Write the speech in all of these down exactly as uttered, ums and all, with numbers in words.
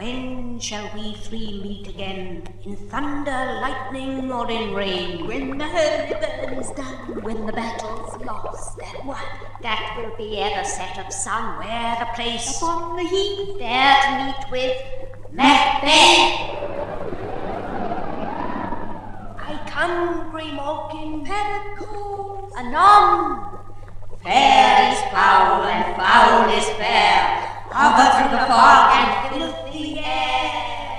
When shall we three meet again? In thunder, lightning, or in rain? When the holy burn is done, when the battle's lost and won. That will be ere the set of sun. Where the place? Upon the heath, there to meet with Macbeth. I come, Grey Malkin, Paddock calls, anon. Fair is foul, and foul is fair. Hover through the fog and filthy air.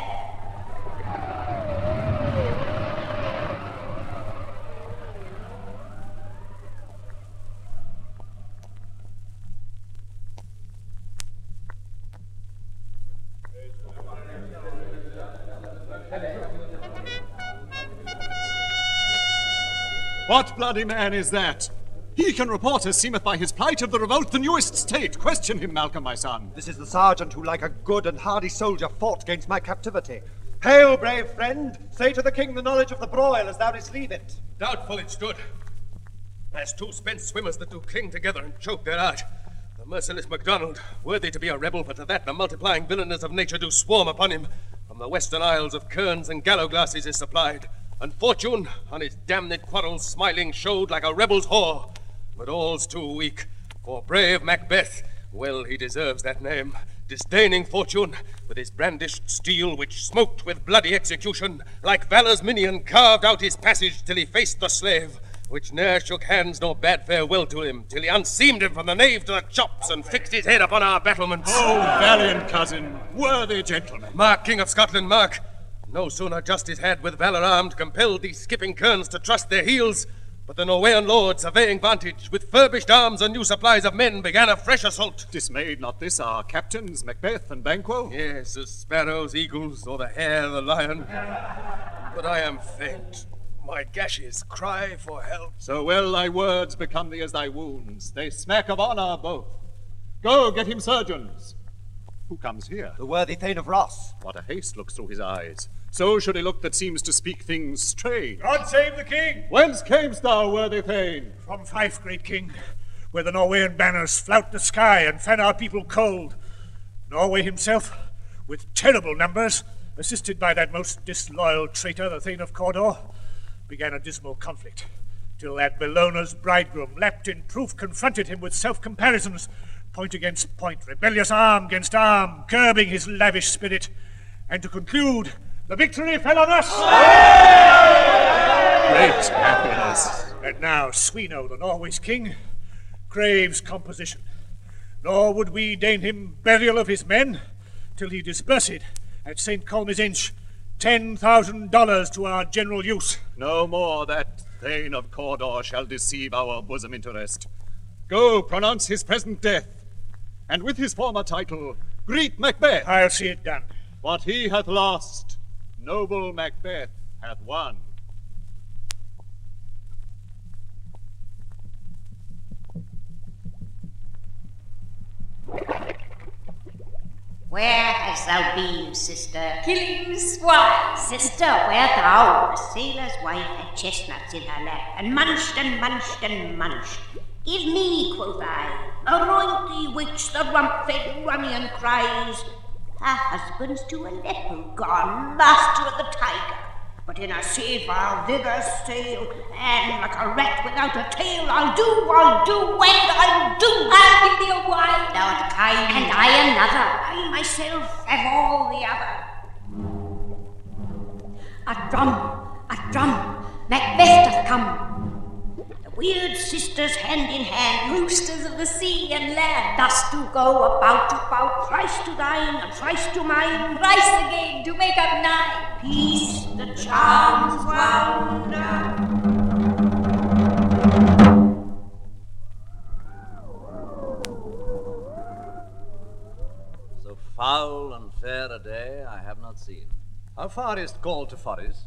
What bloody man is that? He can report, as seemeth by his plight, of the revolt the newest state. Question him, Malcolm, my son. This is the sergeant who, like a good and hardy soldier, fought against my captivity. Hail, brave friend! Say to the king the knowledge of the broil as thou didst leave it. Doubtful it stood. As two spent swimmers that do cling together and choke their art. The merciless MacDonald, worthy to be a rebel, but to that the multiplying villainous of nature do swarm upon him. From the western isles of kerns and gallow glasses is supplied. And fortune, on his damned quarrels smiling, showed like a rebel's whore. But all's too weak, for brave Macbeth, well he deserves that name, disdaining fortune, with his brandished steel which smoked with bloody execution, like valor's minion carved out his passage till he faced the slave, which ne'er shook hands nor bade farewell to him, till he unseamed him from the nave to the chops and fixed his head upon our battlements. Oh, valiant cousin, worthy gentleman. Mark, King of Scotland, mark. No sooner justice had with valor armed compelled these skipping kerns to trust their heels, but the Norwegian lord, surveying vantage, with furbished arms and new supplies of men, began a fresh assault. Dismayed not this our captains, Macbeth and Banquo? Yes, as sparrows, eagles, or the hare, the lion. But I am faint. My gashes cry for help. So well thy words become thee as thy wounds. They smack of honour both. Go, get him surgeons. Who comes here? The worthy Thane of Ross. What a haste looks through his eyes. So should he look that seems to speak things strange. God save the king! Whence camest thou, worthy Thane? From Fife, great king, where the Norwegian banners flout the sky and fan our people cold. Norway himself, with terrible numbers, assisted by that most disloyal traitor, the Thane of Cawdor, began a dismal conflict, till that Bellona's bridegroom, lapped in proof, confronted him with self-comparisons, point against point, rebellious arm against arm, curbing his lavish spirit, and to conclude, the victory fell on us! Great happiness. And now Sweno, the Norway's king, craves composition. Nor would we deign him burial of his men, till he disbursed at Saint Colm's Inch ten thousand dollars to our general use. No more that Thane of Cawdor shall deceive our bosom interest. Go, pronounce his present death, and with his former title, greet Macbeth. I'll see it done. What he hath lost, noble Macbeth hath won. Where hast thou been, sister? killing swine. Sister, where thou, a sailor's wife, had chestnuts in her lap, and munched and munched and munched. Give me, quoth I, anoint witch, the rump-fed runnion cries. Her husband's to Aleppo gone, master of the tiger. But in a sea foul thither sail, and like a rat without a tail, I'll do, I'll do, and I'll do. I'll give thee a wine. Thou art kind, and I another. I myself have all the other. A drum, a drum, Macbeth doth come. The weird sisters hand in hand, Roosters of the sea and land, thus do go about about, thrice to thine and thrice to mine, thrice again to make up nine. Peace, the charms wonder. So foul and fair a day I have not seen. How far is Gaul to Forres?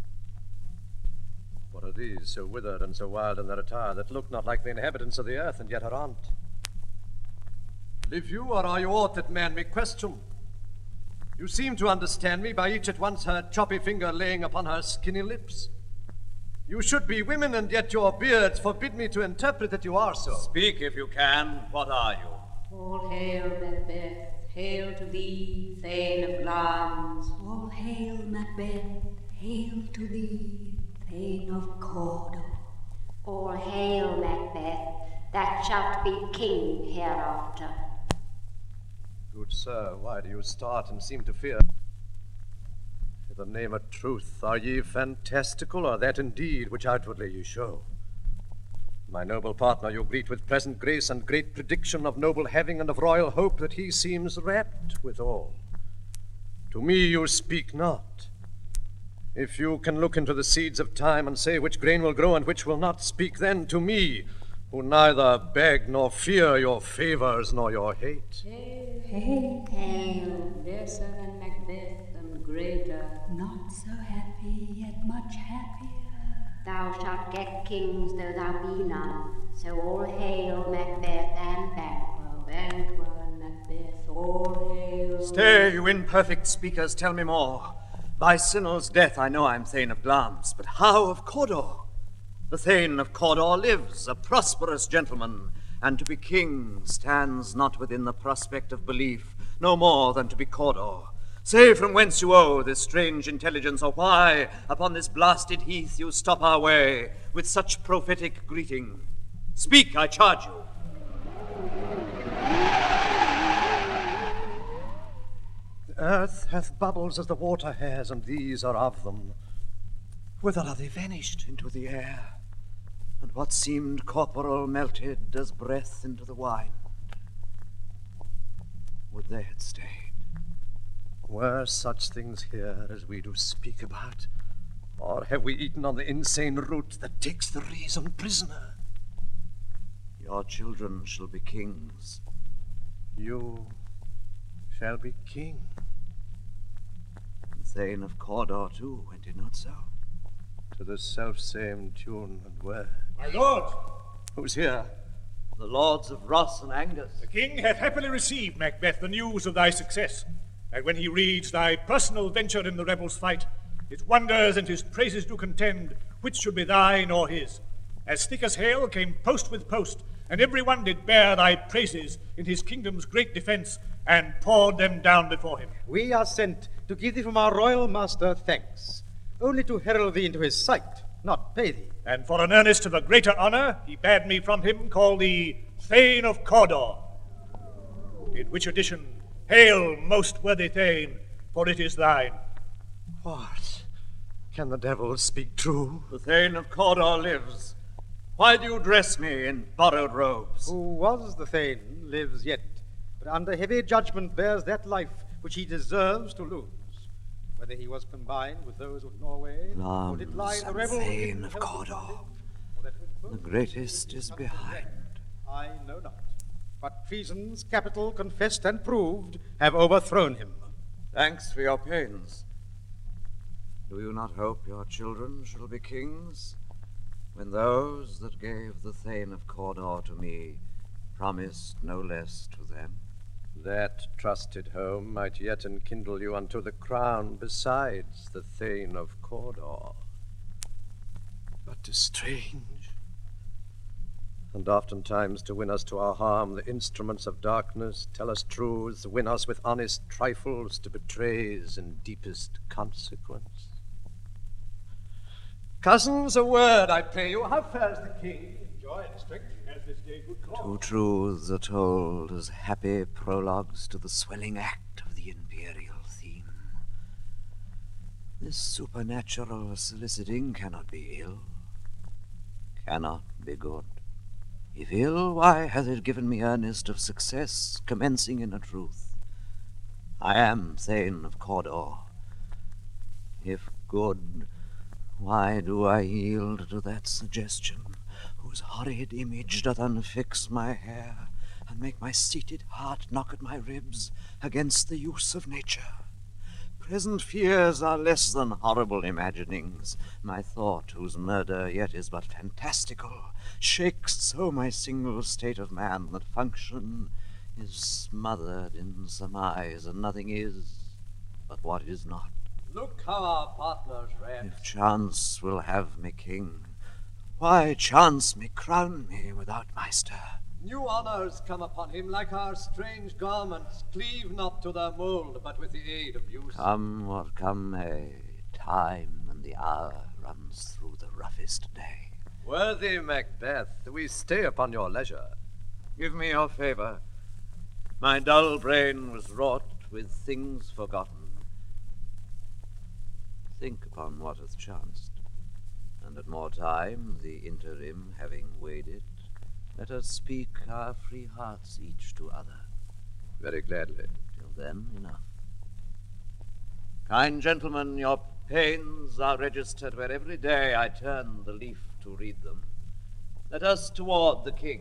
What are these, so withered and so wild in their attire, that look not like the inhabitants of the earth, and yet are on't? Live you, or are you aught that man may question? You seem to understand me by each at once her choppy finger laying upon her skinny lips. You should be women, and yet your beards forbid me to interpret that you are so. Speak if you can. What are you? All hail, Macbeth. Hail to thee, Thane of Glamis. All hail, Macbeth. Hail to thee, Thane of Cawdor. All hail, Macbeth. That shalt be king hereafter. Good sir, why do you start and seem to fear? In the name of truth, are ye fantastical, or that indeed which outwardly ye show? My noble partner you greet with present grace and great prediction of noble having and of royal hope that he seems rapt withal. To me you speak not. If you can look into the seeds of time and say which grain will grow and which will not, speak then to me, who neither beg nor fear your favors nor your hate. Hail, hail, hail, lesser than Macbeth and greater. Not so happy, yet much happier. Thou shalt get kings though thou be none. So all hail Macbeth and Banquo, Banquo and Macbeth, all hail. Stay, you imperfect speakers, tell me more. By Sinel's death I know I'm Thane of Glamis, but how of Cawdor? The Thane of Cawdor lives, a prosperous gentleman, and to be king stands not within the prospect of belief, no more than to be Cawdor. Say from whence you owe this strange intelligence, or why upon this blasted heath you stop our way with such prophetic greeting. Speak, I charge you. The earth hath bubbles as the water has, and these are of them. Whither are they vanished? Into the air. And what seemed corporal melted as breath into the wine. Would they had stayed. Were such things here as we do speak about? Or have we eaten on the insane root that takes the reason prisoner? Your children shall be kings. You shall be king. And Thane of Cawdor too, went it not so? To the self-same tune and word. My lord! Who's here? The lords of Ross and Angus. The king hath happily received, Macbeth, the news of thy success. And when he reads thy personal venture in the rebels' fight, his wonders and his praises do contend which should be thine or his. As thick as hail came post with post, and every one did bear thy praises in his kingdom's great defence, and poured them down before him. We are sent to give thee from our royal master thanks, only to herald thee into his sight, not pay thee. And for an earnest of a greater honour, he bade me from him call thee Thane of Cawdor. In which addition, hail, most worthy Thane, for it is thine. What? Can the devil speak true? The Thane of Cawdor lives. Why do you dress me in borrowed robes? Who was the Thane lives yet, but under heavy judgment bears that life which he deserves to lose. Whether he was combined with those of Norway, Glamis or did lie in the and rebel Thane of Cawdor. The greatest is behind. I know not. But treason's capital confessed and proved have overthrown him. Thanks for your pains. Do you not hope your children shall be kings, when those that gave the Thane of Cawdor to me promised no less to them? That trusted home might yet enkindle you unto the crown besides the Thane of Cawdor. But 'tis strange. And oftentimes to win us to our harm, the instruments of darkness tell us truths, win us with honest trifles to betrays in deepest consequence. Cousins, a word, I pray you. How fares the king? Joy and strength he has this day good cause. Two truths are told as happy prologues to the swelling act of the imperial theme. This supernatural soliciting cannot be ill, cannot be good. If ill, why hath it given me earnest of success, commencing in a truth? I am Thane of Cawdor. If good, why do I yield to that suggestion, whose horrid image doth unfix my hair, and make my seated heart knock at my ribs against the use of nature? Present fears are less than horrible imaginings. My thought, whose murder yet is but fantastical, shakes so my single state of man that function is smothered in surmise, and nothing is but what is not. Look how our partners rest. If chance will have me king, why chance me crown me without my stir? New honors come upon him like our strange garments, cleave not to their mold, but with the aid of use. Come what come may, time and the hour runs through the roughest day. Worthy Macbeth, we stay upon your leisure. Give me your favor. My dull brain was wrought with things forgotten. Think upon what hath chanced, and at more time, the interim having weighed it, let us speak our free hearts each to other. Very gladly. Till then, enough. Kind gentlemen, your pains are registered where every day I turn the leaf to read them. Let us toward the king.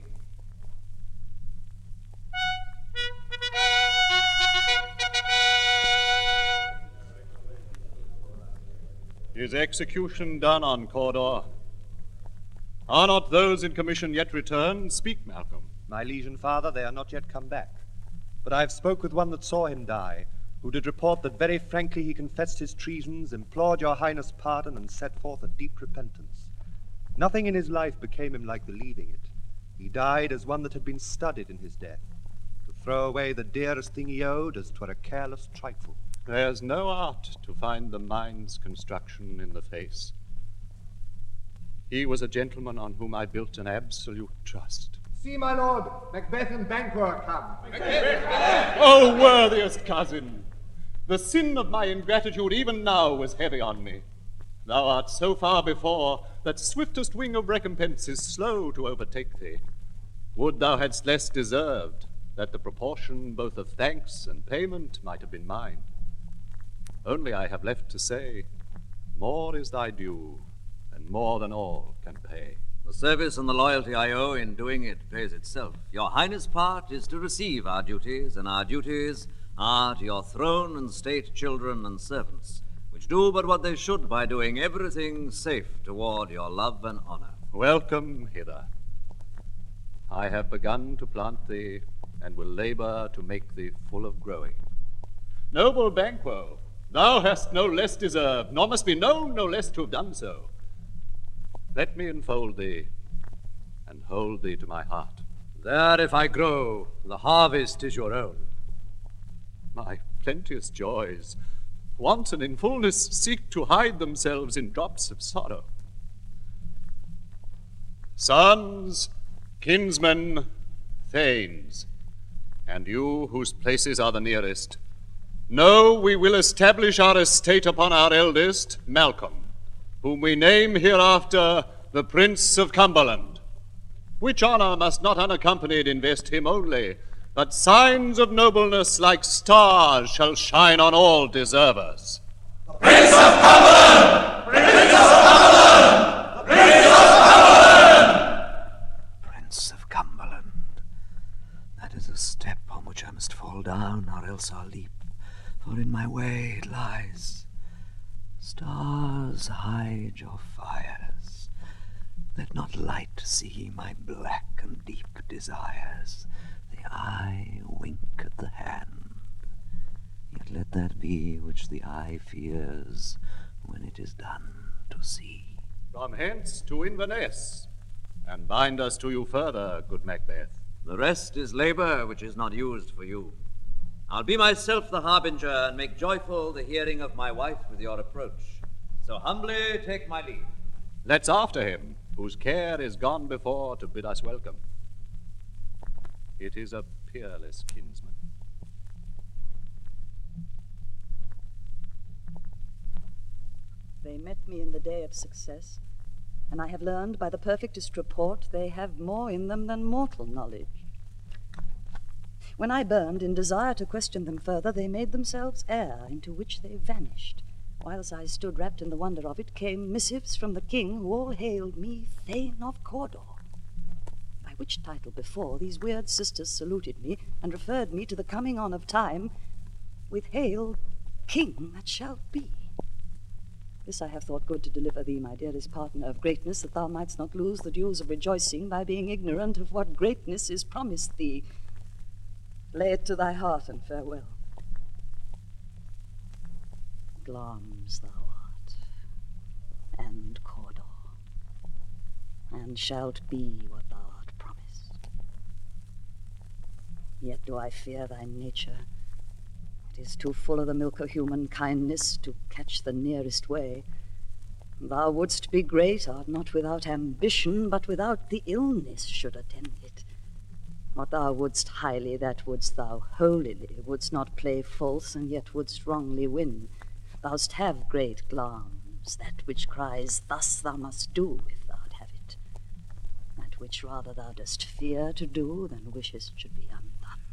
Is execution done on Cawdor? Are not those in commission yet returned? Speak, Malcolm. My liege and father, they are not yet come back. But I have spoke with one that saw him die, who did report that very frankly he confessed his treasons, implored your highness pardon, and set forth a deep repentance. Nothing in his life became him like believing it. He died as one that had been studied in his death, to throw away the dearest thing he owed as 'twere a careless trifle. There's no art to find the mind's construction in the face. He was a gentleman on whom I built an absolute trust. See, my lord, Macbeth and Banquo are come. Oh, worthiest cousin, the sin of my ingratitude even now was heavy on me. Thou art so far before that swiftest wing of recompense is slow to overtake thee. Would thou hadst less deserved, that the proportion both of thanks and payment might have been mine. Only I have left to say, more is thy due, and more than all can pay. The service and the loyalty I owe in doing it pays itself. Your highness' part is to receive our duties, and our duties are to your throne and state children and servants, which do but what they should by doing everything safe toward your love and honor. Welcome hither. I have begun to plant thee, and will labor to make thee full of growing. Noble Banquo, thou hast no less deserved, nor must be known no less to have done so. Let me enfold thee, and hold thee to my heart. There, if I grow, the harvest is your own. My plenteous joys, wanton in fullness, seek to hide themselves in drops of sorrow. Sons, kinsmen, thanes, and you whose places are the nearest, know we will establish our estate upon our eldest, Malcolm, whom we name hereafter the Prince of Cumberland, which honor must not unaccompanied invest him only, but signs of nobleness like stars shall shine on all deservers. The Prince of Cumberland! Prince of Cumberland! Prince of Cumberland! Prince of Cumberland. That is a step on which I must fall down, or else I'll leap, for in my way it lies. Stars, hide your fires. Let not light see my black and deep desires. The eye wink at the hand. Yet let that be which the eye fears when it is done to see. From hence to Inverness, and bind us to you further, good Macbeth. The rest is labor which is not used for you. I'll be myself the harbinger, and make joyful the hearing of my wife with your approach. So humbly take my leave. Let's after him, whose care is gone before to bid us welcome. It is a peerless kinsman. They met me in the day of success, and I have learned by the perfectest report they have more in them than mortal knowledge. When I burned in desire to question them further, they made themselves air, into which they vanished. Whilst I stood wrapped in the wonder of it, came missives from the king, who all hailed me Thane of Cawdor, by which title before these weird sisters saluted me, and referred me to the coming on of time, with hail, King that shalt be. This I have thought good to deliver thee, my dearest partner of greatness, that thou mightst not lose the dues of rejoicing by being ignorant of what greatness is promised thee. Lay it to thy heart, and farewell. Glamis thou art, and Cawdor, and shalt be what thou art promised. Yet do I fear thy nature. It is too full of the milk of human kindness to catch the nearest way. Thou wouldst be great, art not without ambition, but without the illness should attend it. What thou wouldst highly, that wouldst thou holily, wouldst not play false, and yet wouldst wrongly win. Thou'st have great glams, that which cries, thus thou must do, if thou'd have it. That which rather thou dost fear to do, than wishest should be undone.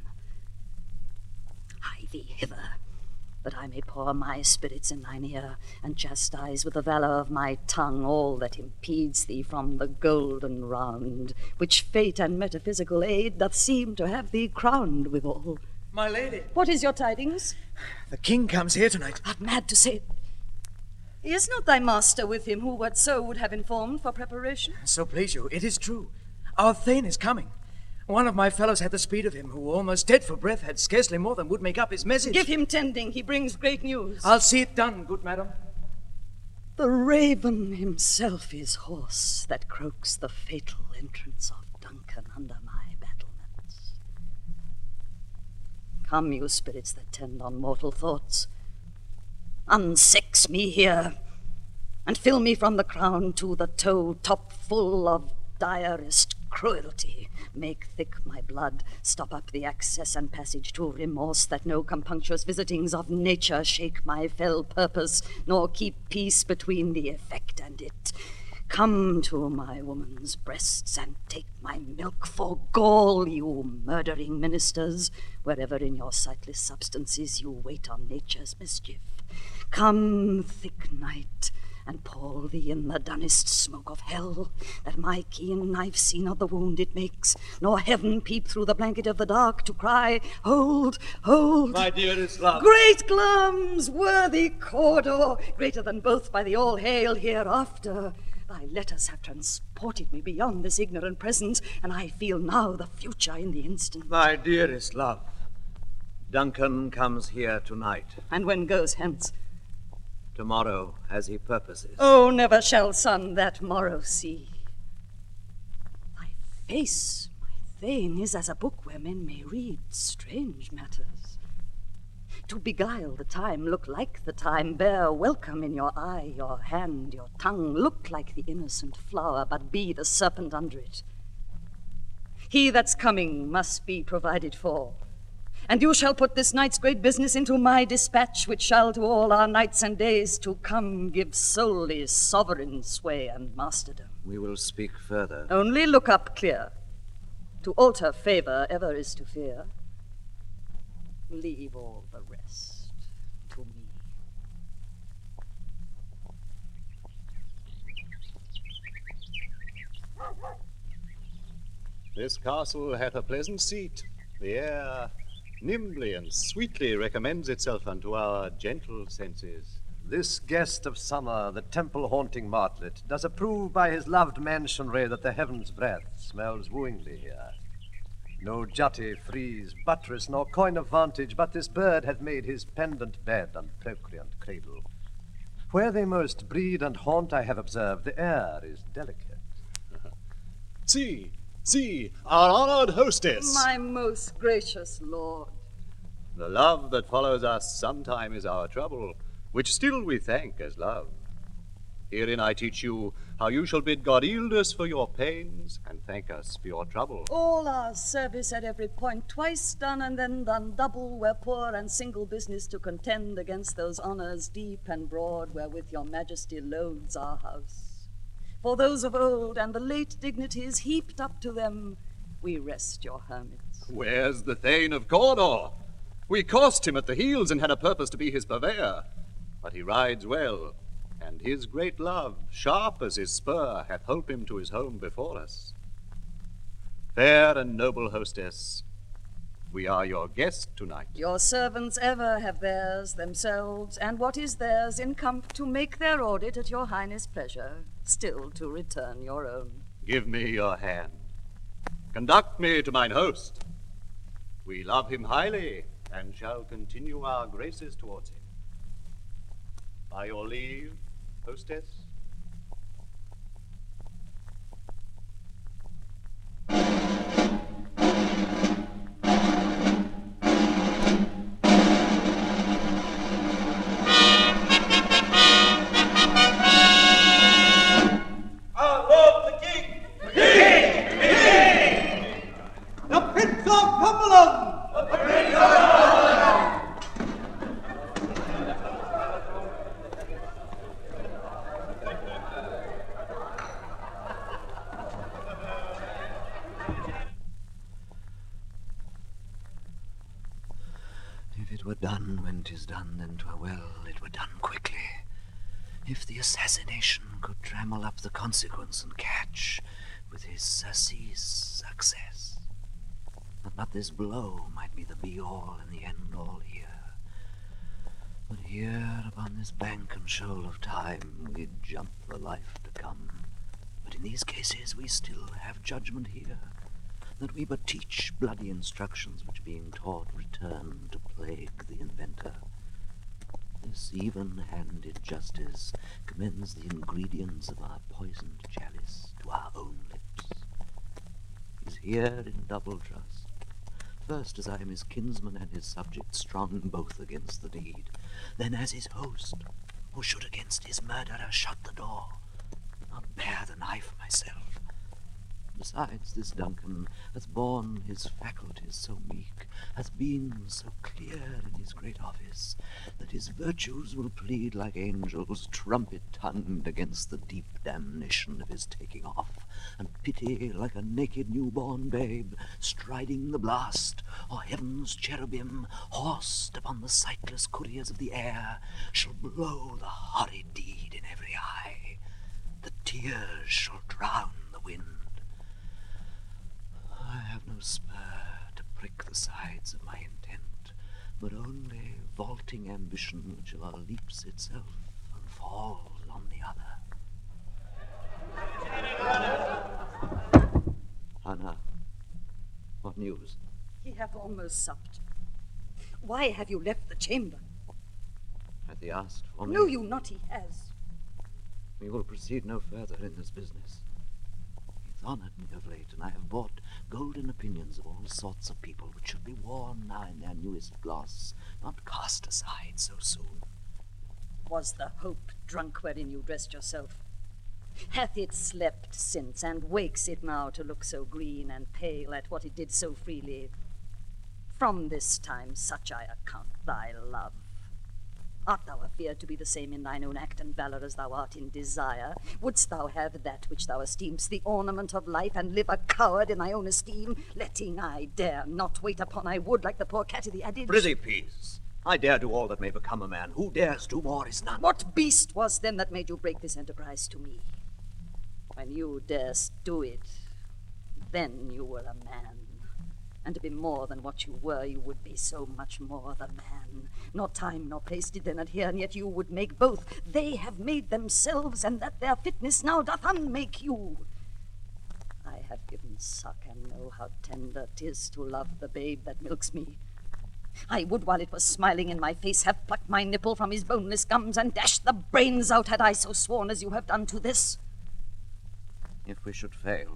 Hie thee hither, that I may pour my spirits in thine ear, and chastise with the valour of my tongue all that impedes thee from the golden round, which fate and metaphysical aid doth seem to have thee crowned withal. My lady. What is your tidings? The king comes here tonight. Art mad to say it? Is not thy master with him, who what so would have informed for preparation? So please you, it is true. Our Thane is coming. One of my fellows had the speed of him, who, almost dead for breath, had scarcely more than would make up his message. Give him tending, he brings great news. I'll see it done, good madam. The raven himself is hoarse, that croaks the fatal entrance of Duncan under my battlements. Come, you spirits that tend on mortal thoughts, unsex me here, and fill me from the crown to the toe top full of direst cruelty. Make thick my blood, stop up the access and passage to remorse, that no compunctious visitings of nature shake my fell purpose, nor keep peace between the effect and it. Come to my woman's breasts and take my milk for gall, you murdering ministers, wherever in your sightless substances you wait on nature's mischief. Come, thick night, and pour thee in the dunnest smoke of hell, that my keen knife see not the wound it makes, nor heaven peep through the blanket of the dark to cry, hold, hold. My dearest love. Great glams, worthy Cawdor, greater than both by the all-hail hereafter. Thy letters have transported me beyond this ignorant present, and I feel now the future in the instant. My dearest love, Duncan comes here tonight. And when goes hence? Tomorrow, as he purposes. Oh, never shall sun that morrow see. Thy face, my Thane, is as a book where men may read strange matters. To beguile the time, look like the time, bear welcome in your eye, your hand, your tongue, look like the innocent flower, but be the serpent under it. He that's coming must be provided for. And you shall put this night's great business into my dispatch, which shall to all our nights and days to come give solely sovereign sway and masterdom. We will speak further. Only look up clear. To alter favour ever is to fear. Leave all the rest to me. This castle hath a pleasant seat. The air nimbly and sweetly recommends itself unto our gentle senses. This guest of summer, the temple-haunting martlet, does approve by his loved mansionry that the heaven's breath smells wooingly here. No jutty, frieze, buttress, nor coign of vantage, but this bird hath made his pendant bed and procreant cradle. Where they most breed and haunt, I have observed, the air is delicate. See, see, our honored hostess. My most gracious lord. The love that follows us sometime is our trouble, which still we thank as love. Herein I teach you how you shall bid God yield us for your pains, and thank us for your trouble. All our service at every point, twice done and then done double, where poor and single business to contend against those honours deep and broad, wherewith your majesty loads our house. For those of old and the late dignities heaped up to them, we rest your hermits. Where's the Thane of Cawdor? We coursed him at the heels and had a purpose to be his purveyor. But he rides well, and his great love, sharp as his spur, hath holp him to his home before us. Fair and noble hostess, we are your guest tonight. Your servants ever have theirs themselves, and what is theirs in comp to make their audit at your highness' pleasure, still to return your own. Give me your hand. Conduct me to mine host. We love him highly, and shall continue our graces towards him. By your leave, hostess. done when 'tis done, then 'twere well it were done quickly. If the assassination could trammel up the consequence and catch with his surcease success, that not this blow might be the be-all and the end-all here. But here upon this bank and shoal of time we'd jump the life to come. But in these cases we still have judgment here, that we but teach bloody instructions which being taught return to plague the inventor. This even-handed justice commends the ingredients of our poisoned chalice to our own lips. He's here in double trust. First, as I am his kinsman and his subject, strong both against the deed. Then as his host, who should against his murderer shut the door, not bear the knife myself. Besides, this Duncan hath borne his faculties so meek, hath been so clear in his great office, that his virtues will plead like angels, trumpet-tongued against the deep damnation of his taking off, and pity like a naked newborn babe, striding the blast, or heaven's cherubim, horsed upon the sightless couriers of the air, shall blow the horrid deed in every eye. The tears shall drown the wind. I have no spur to prick the sides of my intent, but only vaulting ambition which o'er leaps itself and falls on the other. Hannah, what news? He hath almost supped. Why have you left the chamber? Hath he asked for me? Know you not he has? We will proceed no further in this business. Honoured me of late, and I have bought golden opinions of all sorts of people, which should be worn now in their newest gloss, not cast aside so soon. Was the hope drunk wherein you dressed yourself? Hath it slept since, and wakes it now to look so green and pale at what it did so freely? From this time such I account thy love. Art thou afeard to be the same in thine own act and valour as thou art in desire? Wouldst thou have that which thou esteem'st the ornament of life, and live a coward in thy own esteem, letting I dare not wait upon I would like the poor cat of the adage? Prithee, peace. I dare do all that may become a man. Who dares do more is none. What beast was then that made you break this enterprise to me? When you durst do it, then you were a man. And to be more than what you were, you would be so much more the man. Nor time nor place did then adhere, and yet you would make both. They have made themselves, and that their fitness now doth unmake you. I have given suck, and know how tender 'tis to love the babe that milks me. I would, while it was smiling in my face, have plucked my nipple from his boneless gums, and dashed the brains out, had I so sworn as you have done to this. If we should fail.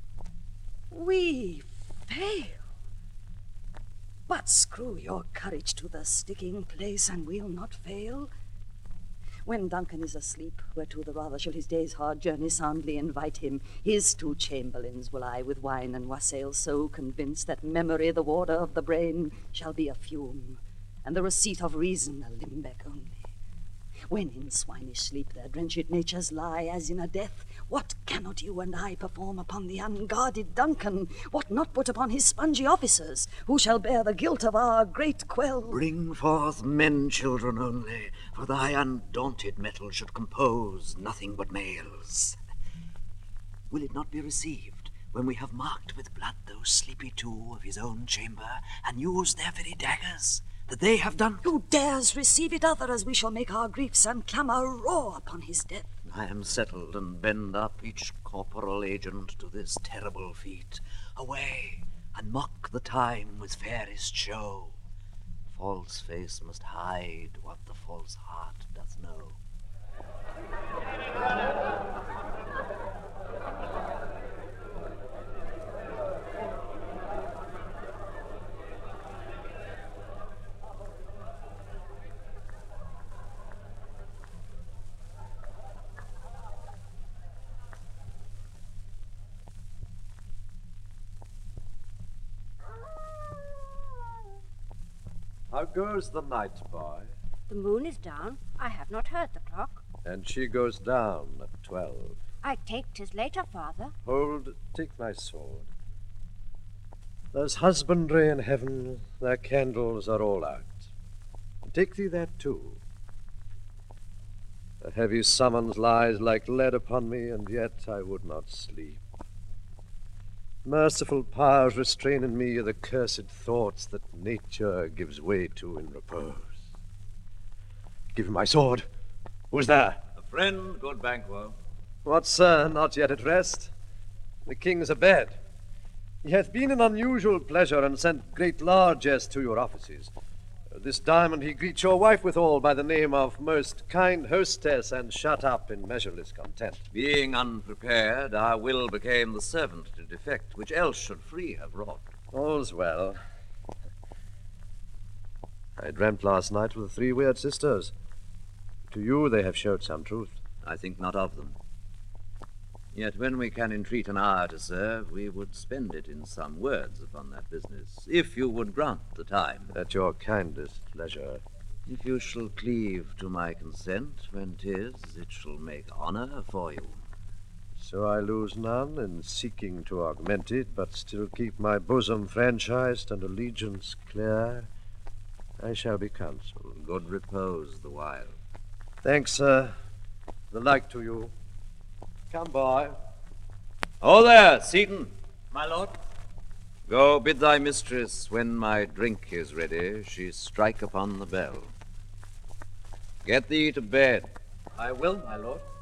We fail? But screw your courage to the sticking place, and we'll not fail. When Duncan is asleep, whereto the rather shall his day's hard journey soundly invite him, his two chamberlains will I with wine and wassail so convince that memory, the warder of the brain, shall be a fume, and the receipt of reason a limbeck only. When in swinish sleep their drenched natures lie as in a death, what cannot you and I perform upon the unguarded Duncan? What not put upon his spongy officers, who shall bear the guilt of our great quell? Bring forth men children only, for thy undaunted metal should compose nothing but males. Will it not be received when we have marked with blood those sleepy two of his own chamber, and used their very daggers? That they have done? Who dares receive it other, as we shall make our griefs and clamour roar upon his death? I am settled, and bend up each corporal agent to this terrible feat. Away, and mock the time with fairest show. False face must hide what the false heart doth know. How goes the night, boy? The moon is down. I have not heard the clock. And she goes down at twelve. I take 'tis later, father. Hold, take my sword. There's husbandry in heaven, their candles are all out. Take thee that too. A heavy summons lies like lead upon me, and yet I would not sleep. Merciful powers restrain in me the cursed thoughts that nature gives way to in repose. Give me my sword. Who's there? A friend, good Banquo. What, sir, not yet at rest? The king's abed. He hath been an unusual pleasure, and sent great largesse to your offices. This diamond he greets your wife withal by the name of most kind hostess, and shut up in measureless content. Being unprepared, our will became the servant to defect, which else should free have wrought. All's well. I dreamt last night of the three weird sisters. To you they have showed some truth. I think not of them. Yet when we can entreat an hour to serve, we would spend it in some words upon that business, if you would grant the time. At your kindest leisure. If you shall cleave to my consent, when 'tis, it shall make honor for you. So I lose none in seeking to augment it, but still keep my bosom franchised and allegiance clear. I shall be consul. Good repose the while. Thanks, sir. The like to you. Come, boy. Oh, there, Seaton. My lord? Go bid thy mistress, when my drink is ready, she strike upon the bell. Get thee to bed. I will, my lord.